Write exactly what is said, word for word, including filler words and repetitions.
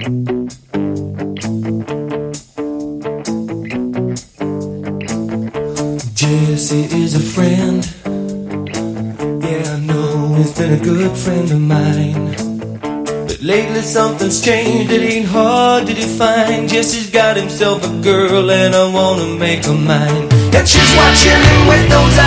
Jesse is a friend. Yeah, I know he's been a good friend of mine. But lately something's changed, it ain't hard to define. Jesse's got himself a girl and I wanna make her mine. And she's watching him with those